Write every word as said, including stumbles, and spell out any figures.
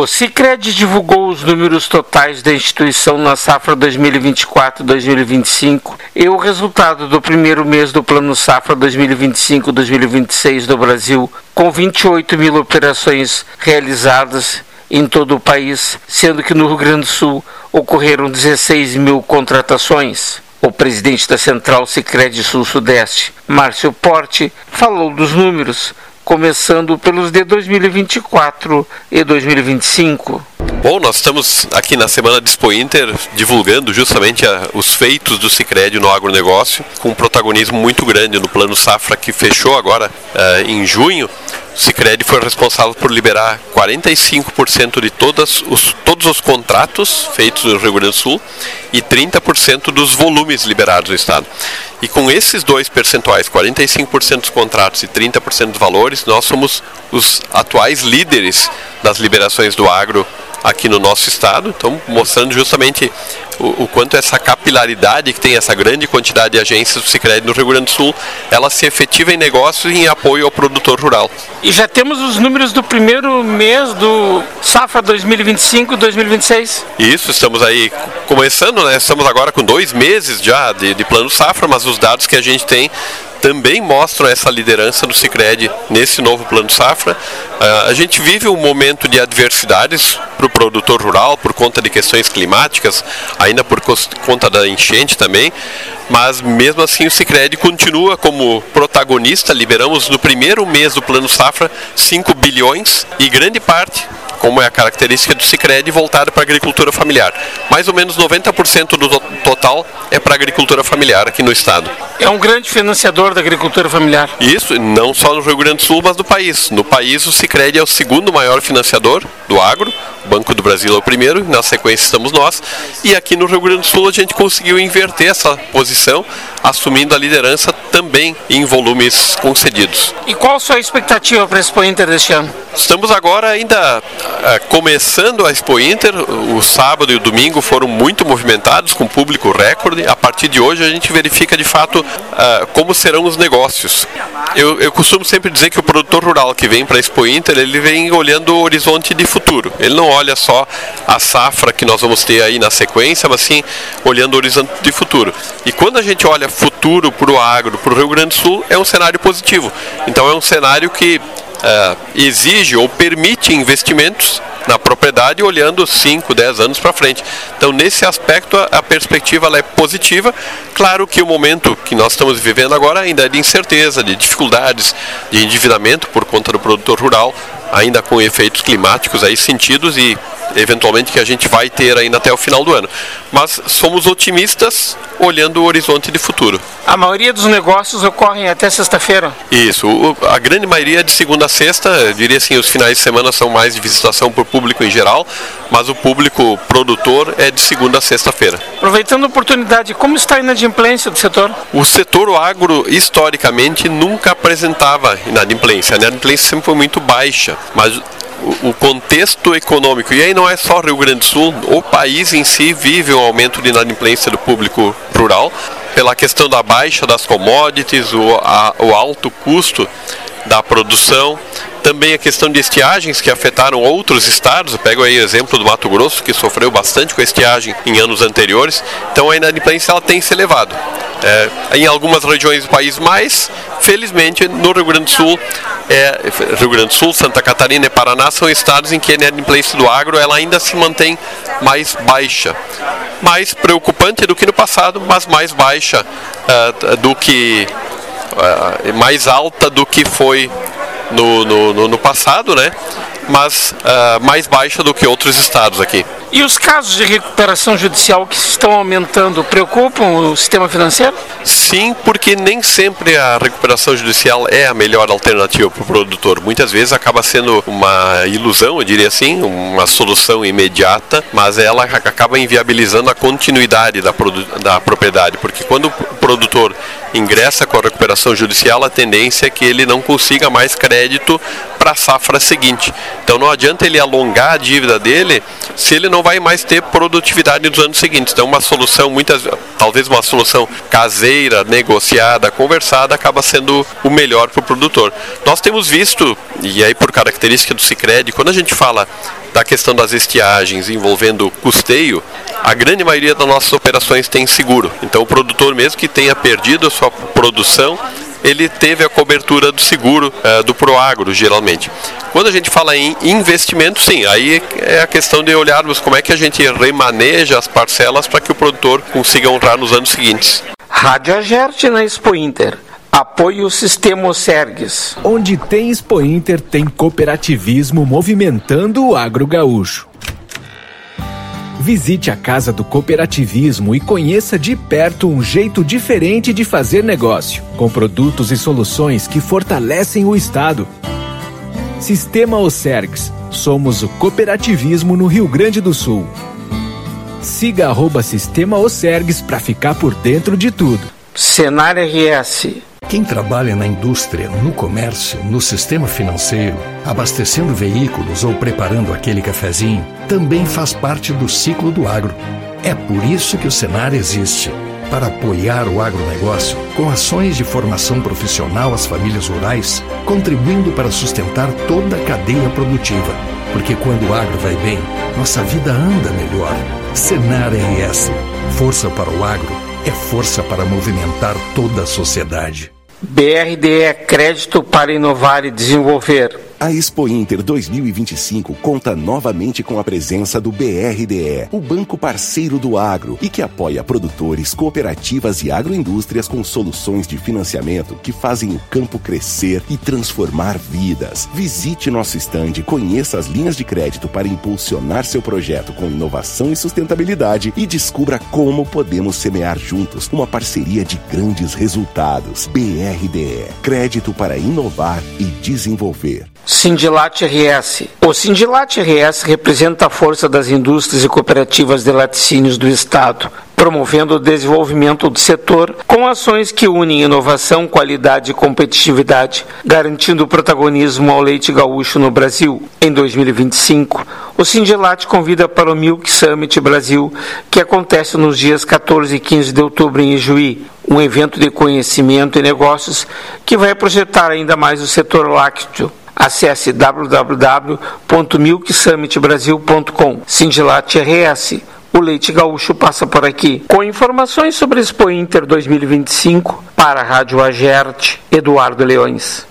O Sicredi divulgou os números totais da instituição na safra dois mil e vinte e quatro dois mil e vinte e cinco e o resultado do primeiro mês do Plano Safra dois mil e vinte e cinco dois mil e vinte e seis do Brasil, com vinte e oito mil operações realizadas em todo o país, sendo que no Rio Grande do Sul ocorreram dezesseis mil contratações. O presidente da Central Sicredi Sul-Sudeste, Márcio Porte, falou dos números, começando pelos de dois mil e vinte e quatro e dois mil e vinte e cinco. Bom, nós estamos aqui na Semana de Expo Inter divulgando justamente a, os feitos do Sicredi no agronegócio, com um protagonismo muito grande no Plano Safra que fechou agora uh, em junho. O Sicredi foi responsável por liberar quarenta e cinco por cento de todas os, todos os contratos feitos no Rio Grande do Sul e trinta por cento dos volumes liberados no estado. E com esses dois percentuais, quarenta e cinco por cento dos contratos e trinta por cento dos valores, nós somos os atuais líderes das liberações do agro aqui no nosso estado, então mostrando justamente o, o quanto essa capilaridade que tem essa grande quantidade de agências do Sicredi no Rio Grande do Sul, ela se efetiva em negócios e em apoio ao produtor rural. E já temos os números do primeiro mês do Safra dois mil e vinte e cinco dois mil e vinte e seis? Isso, estamos aí começando, né? Estamos agora com dois meses já de, de Plano Safra, mas os dados que a gente tem também mostram essa liderança do Sicredi nesse novo Plano Safra. Uh, a gente vive um momento de adversidades para o produtor rural, por conta de questões climáticas, ainda por conta da enchente também, mas mesmo assim o Sicredi continua como protagonista. Liberamos no primeiro mês do Plano Safra cinco bilhões e grande parte, como é a característica do Sicredi, voltada para a agricultura familiar. Mais ou menos noventa por cento do total é para a agricultura familiar aqui no estado. É um grande financiador da agricultura familiar. Isso, não só no Rio Grande do Sul, mas no país. No país, o Sicredi é o segundo maior financiador do agro, o Banco do Brasil é o primeiro, na sequência estamos nós, e aqui no Rio Grande do Sul a gente conseguiu inverter essa posição, assumindo a liderança também em volumes concedidos. E qual a sua expectativa para a Expo Inter deste ano? Estamos agora ainda uh, começando a Expo Inter. O sábado e o domingo foram muito movimentados, com público recorde. A partir de hoje a gente verifica de fato uh, como serão os negócios. Eu, eu costumo sempre dizer que o produtor rural que vem para a Expo Inter, ele vem olhando o horizonte de futuro. Ele não olha só a safra que nós vamos ter aí na sequência, mas sim olhando o horizonte de futuro. E quando a gente olha futuro para o agro, para o Rio Grande do Sul, é um cenário positivo. Então é um cenário que Uh, exige ou permite investimentos na propriedade olhando cinco, dez anos para frente. Então, nesse aspecto, a, a perspectiva ela é positiva. Claro que o momento que nós estamos vivendo agora ainda é de incerteza, de dificuldades, de endividamento por conta do produtor rural, ainda com efeitos climáticos aí sentidos e eventualmente que a gente vai ter ainda até o final do ano. Mas somos otimistas olhando o horizonte de futuro. A maioria dos negócios ocorrem até sexta-feira? Isso, o, a grande maioria é de segunda a sexta, eu diria assim, os finais de semana são mais de visitação por público em geral, mas o público produtor é de segunda a sexta-feira. Aproveitando a oportunidade, como está a inadimplência do setor? O setor agro, historicamente, nunca apresentava inadimplência. A inadimplência sempre foi muito baixa, mas o contexto econômico, e aí não é só Rio Grande do Sul, o país em si vive um aumento de inadimplência do público rural, pela questão da baixa das commodities, o, a, o alto custo da produção, também a questão de estiagens que afetaram outros estados. Eu pego aí o exemplo do Mato Grosso, que sofreu bastante com a estiagem em anos anteriores, então a inadimplência ela tem se elevado. É, em algumas regiões do país, mas felizmente no Rio Grande do Sul, é, Rio Grande do Sul, Santa Catarina e Paraná são estados em que a inadimplência do agro ela ainda se mantém mais baixa. Mais preocupante do que no passado, mas mais baixa uh, do que uh, mais alta do que foi no, no, no passado, né? Mas uh, mais baixa do que outros estados aqui. E os casos de recuperação judicial que estão aumentando preocupam o sistema financeiro? Sim, porque nem sempre a recuperação judicial é a melhor alternativa para o produtor. Muitas vezes acaba sendo uma ilusão, eu diria assim, uma solução imediata, mas ela acaba inviabilizando a continuidade da, da propriedade, porque quando o produtor ingressa com a recuperação judicial, a tendência é que ele não consiga mais crédito para a safra seguinte. Então não adianta ele alongar a dívida dele se ele não não vai mais ter produtividade nos anos seguintes. Então, uma solução, muitas, talvez uma solução caseira, negociada, conversada, acaba sendo o melhor para o produtor. Nós temos visto, e aí por característica do Sicredi, quando a gente fala da questão das estiagens envolvendo custeio, a grande maioria das nossas operações tem seguro. Então, o produtor, mesmo que tenha perdido a sua produção, ele teve a cobertura do seguro uh, do Proagro, geralmente. Quando a gente fala em investimento, sim, aí é a questão de olharmos como é que a gente remaneja as parcelas para que o produtor consiga honrar nos anos seguintes. Rádio Agerte na Expo Inter. Apoio o Sistema Osergues. Onde tem Expo Inter, tem cooperativismo movimentando o agro gaúcho. Visite a Casa do Cooperativismo e conheça de perto um jeito diferente de fazer negócio, com produtos e soluções que fortalecem o Estado. Sistema Osergues. Somos o cooperativismo no Rio Grande do Sul. Siga arroba Sistema Osergues para ficar por dentro de tudo. Senar R S. Quem trabalha na indústria, no comércio, no sistema financeiro, abastecendo veículos ou preparando aquele cafezinho, também faz parte do ciclo do agro. É por isso que o Senar existe, para apoiar o agronegócio com ações de formação profissional às famílias rurais, contribuindo para sustentar toda a cadeia produtiva. Porque quando o agro vai bem, nossa vida anda melhor. Senar R S. Força para o agro é força para movimentar toda a sociedade. B R D E, crédito para inovar e desenvolver. A Expo Inter dois mil e vinte e cinco conta novamente com a presença do B R D E, o banco parceiro do agro e que apoia produtores, cooperativas e agroindústrias com soluções de financiamento que fazem o campo crescer e transformar vidas. Visite nosso estande, conheça as linhas de crédito para impulsionar seu projeto com inovação e sustentabilidade e descubra como podemos semear juntos uma parceria de grandes resultados. B R D E, crédito para inovar e desenvolver. Sindilat R S. O Sindilat R S representa a força das indústrias e cooperativas de laticínios do Estado, promovendo o desenvolvimento do setor com ações que unem inovação, qualidade e competitividade, garantindo o protagonismo ao leite gaúcho no Brasil. Em dois mil e vinte e cinco, o Sindilat convida para o Milk Summit Brasil, que acontece nos dias quatorze e quinze de outubro em Ijuí, um evento de conhecimento e negócios que vai projetar ainda mais o setor lácteo. Acesse w w w ponto milk summit brasil ponto com. Sindilat R S. O leite gaúcho passa por aqui. Com informações sobre a Expo Inter dois mil e vinte e cinco, para a Rádio Agerte, Eduardo Leões.